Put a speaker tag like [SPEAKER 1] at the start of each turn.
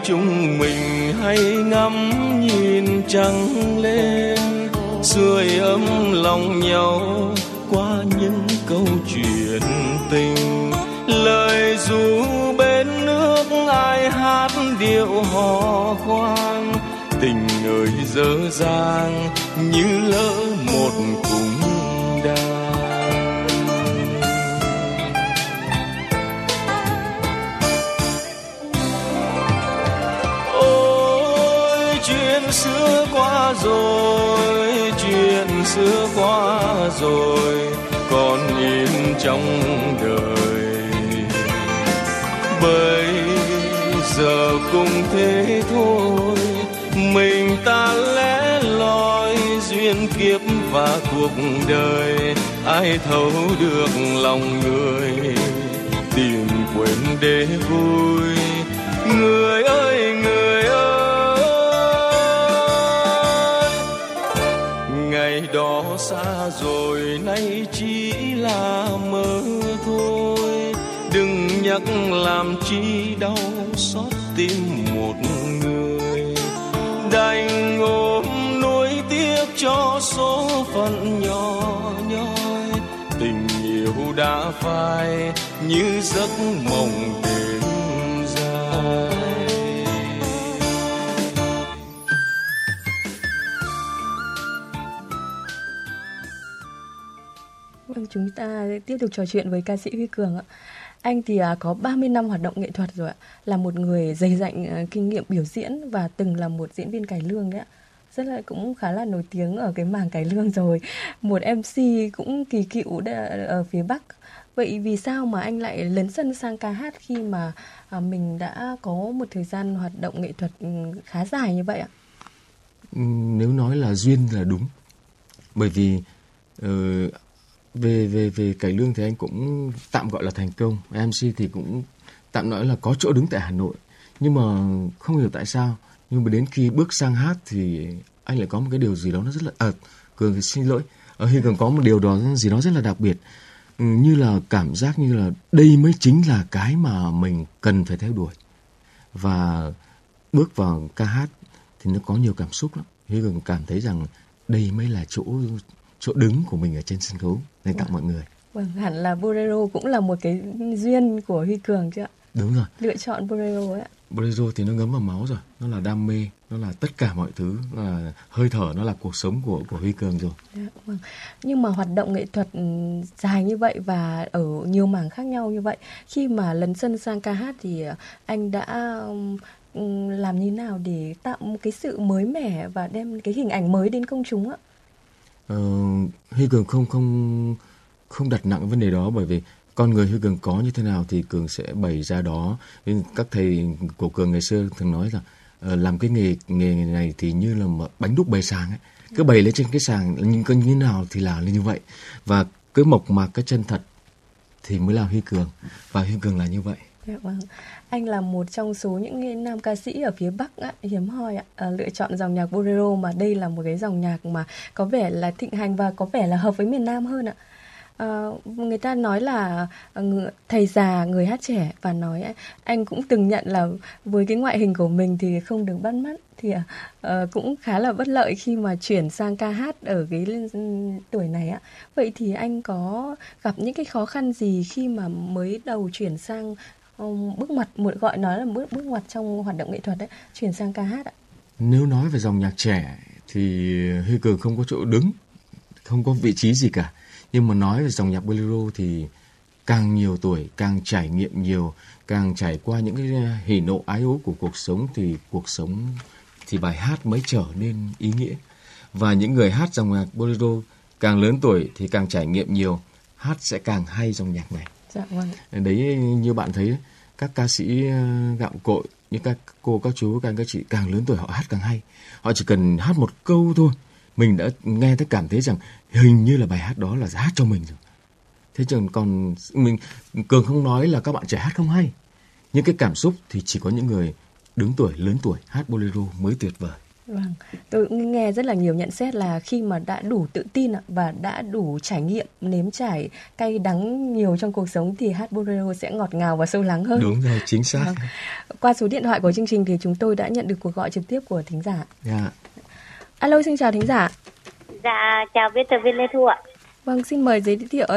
[SPEAKER 1] Chúng mình hãy ngắm nhìn trăng lên, sưởi ấm lòng nhau qua những câu chuyện tình. Lời ru bên nước ai hát điệu hò khoan, tình ơi dở dang như lỡ một cung đàn. Ôi chuyện xưa qua rồi, chuyện xưa qua rồi, còn in trong đời. Bây giờ cũng thế thôi, mình ta lẻ loi duyên kiếp và cuộc đời. Ai thấu được lòng người, tìm quên để vui. Người ơi người ơi, ngày đó xa rồi nay chỉ là mơ thôi. Đừng nhắc làm chi đau xót tim một người, đành ôm nuối tiếc cho số phận nhỏ nhoi. Tình yêu đã phai như giấc mộng đêm dài.
[SPEAKER 2] Vâng, chúng ta tiếp tục trò chuyện với ca sĩ Huy Cường ạ. Anh thì có 30 năm hoạt động nghệ thuật rồi ạ, là một người dày dặn kinh nghiệm biểu diễn và từng là một diễn viên cải lương đấy ạ. Rất là cũng khá là nổi tiếng ở cái mảng cải lương rồi, một MC cũng kỳ cựu ở phía Bắc. Vậy vì sao mà anh lại lấn sân sang ca hát khi mà mình đã có một thời gian hoạt động nghệ thuật khá dài như vậy ạ?
[SPEAKER 3] Nếu nói là duyên là đúng, bởi vì về cải lương thì anh cũng tạm gọi là thành công, MC thì cũng tạm nói là có chỗ đứng tại Hà Nội, nhưng mà không hiểu tại sao, nhưng mà đến khi bước sang hát thì anh lại có một cái điều gì đó nó rất là Cường thì xin lỗi, Huy Cường có một điều đó gì đó rất là đặc biệt, như là cảm giác như là đây mới chính là cái mà mình cần phải theo đuổi. Và bước vào ca hát thì nó có nhiều cảm xúc lắm. Huy Cường cảm thấy rằng đây mới là chỗ đứng của mình ở trên sân khấu dành tặng mọi người.
[SPEAKER 2] Vâng, hẳn là bolero cũng là một cái duyên của Huy Cường chứ ạ?
[SPEAKER 3] Đúng rồi.
[SPEAKER 2] Lựa chọn bolero ấy ạ.
[SPEAKER 3] Bolero thì nó ngấm vào máu rồi, nó là đam mê, nó là tất cả mọi thứ, nó là hơi thở, nó là cuộc sống của Huy Cường rồi.
[SPEAKER 2] Vâng. Nhưng mà hoạt động nghệ thuật dài như vậy và ở nhiều mảng khác nhau như vậy, khi mà lấn sân sang ca hát thì anh đã làm như nào để tạo một cái sự mới mẻ và đem cái hình ảnh mới đến công chúng ạ?
[SPEAKER 3] Huy Cường không đặt nặng vấn đề đó, bởi vì con người Huy Cường có như thế nào thì Cường sẽ bày ra đó. Các thầy của Cường ngày xưa thường nói rằng làm cái nghề này thì như là bánh đúc bày sàng ấy, cứ bày lên trên cái sàng như nào thì là như vậy, và cứ mộc mạc cái chân thật thì mới là Huy Cường, và Huy Cường là như vậy.
[SPEAKER 2] Vâng. Anh là một trong số những nam ca sĩ ở phía Bắc hiếm hoi lựa chọn dòng nhạc bolero, mà đây là một cái dòng nhạc mà có vẻ là thịnh hành và có vẻ là hợp với miền Nam hơn ạ. Người ta nói là thầy già người hát trẻ, và nói anh cũng từng nhận là với cái ngoại hình của mình thì không được bắt mắt, thì cũng khá là bất lợi khi mà chuyển sang ca hát ở cái tuổi này ạ. Vậy thì anh có gặp những cái khó khăn gì khi mà mới đầu chuyển sang bước ngoặt, gọi nói là bước ngoặt trong hoạt động nghệ thuật đấy, chuyển sang ca hát ạ?
[SPEAKER 3] Nếu nói về dòng nhạc trẻ thì Huy Cường không có chỗ đứng, không có vị trí gì cả. Nhưng mà nói về dòng nhạc bolero thì càng nhiều tuổi, càng trải nghiệm nhiều, càng trải qua những cái hỉ nộ ái ố của cuộc sống thì bài hát mới trở nên ý nghĩa. Và những người hát dòng nhạc bolero càng lớn tuổi thì càng trải nghiệm nhiều, hát sẽ càng hay dòng nhạc này.
[SPEAKER 2] Dạ vâng.
[SPEAKER 3] Đấy, như bạn thấy các ca sĩ gạo cội, như các cô, các chú, các anh, các chị càng lớn tuổi họ hát càng hay. Họ chỉ cần hát một câu thôi, mình đã nghe thấy cảm thấy rằng hình như là bài hát đó là hát cho mình rồi. Thế chứ còn mình Cường không nói là các bạn trẻ hát không hay. Nhưng cái cảm xúc thì chỉ có những người đứng tuổi, lớn tuổi hát bolero mới tuyệt vời.
[SPEAKER 2] Vâng, tôi cũng nghe rất là nhiều nhận xét là khi mà đã đủ tự tin và đã đủ trải nghiệm nếm trải cay đắng nhiều trong cuộc sống thì hát bolero sẽ ngọt ngào và sâu lắng hơn.
[SPEAKER 3] Đúng rồi, chính xác.
[SPEAKER 2] Vâng. Qua số điện thoại của chương trình thì chúng tôi đã nhận được cuộc gọi trực tiếp của thính giả.
[SPEAKER 3] Dạ.
[SPEAKER 2] Alo, xin chào thính giả.
[SPEAKER 4] Dạ, chào biên tập viên Lê Thu ạ.
[SPEAKER 2] Vâng, xin mời giới thiệu